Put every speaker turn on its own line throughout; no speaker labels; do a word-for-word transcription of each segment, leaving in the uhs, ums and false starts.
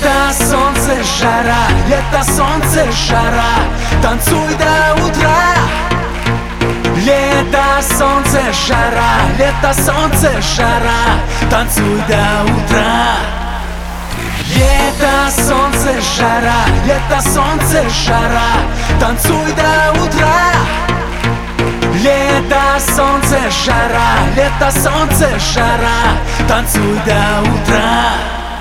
Лето, солнце, жара, лето, солнце, жара, танцуй до утра. Лето, солнце, жара, лето, солнце, жара, танцуй до утра. Лето, солнце, жара, лето, солнце, жара, танцуй до утра. Лето, солнце, жара, лето, солнце, жара, танцуй до утра.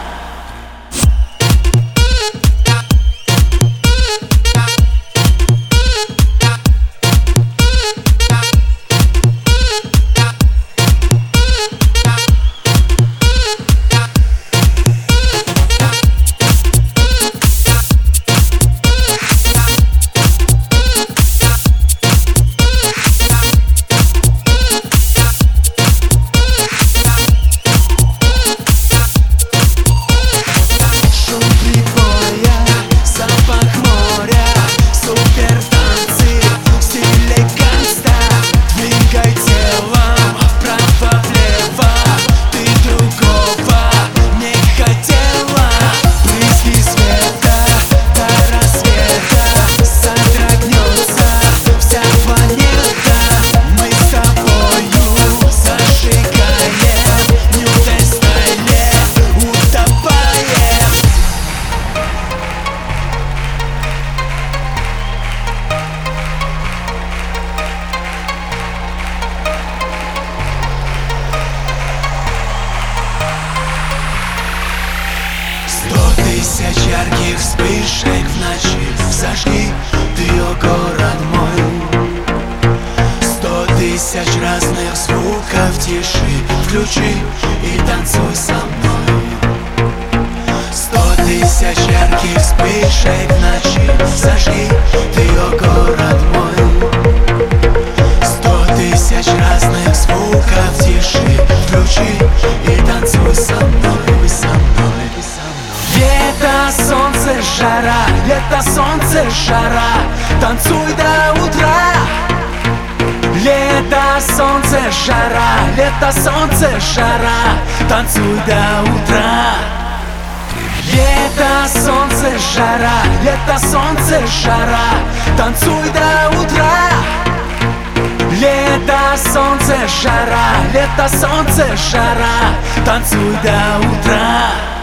Тысяч ярких вспышек в ночи, зажги ты ее, город мой. Сто тысяч разных звуков тиши, включи и танцуй со мной. Сто тысяч ярких вспышек в ночи, зажги ты ее, город мой. Сто тысяч разных звуков тиши, включи и танцуй со мной, со мной, со мной.
Лето, солнце, жара, лето, солнце, жара, танцуй до утра. Лето, солнце, жара, лето, солнце, жара, танцуй до утра. Лето, солнце, жара, лето, солнце, жара, танцуй до утра. Лето, солнце, жара, лето, солнце, жара, танцуй до утра.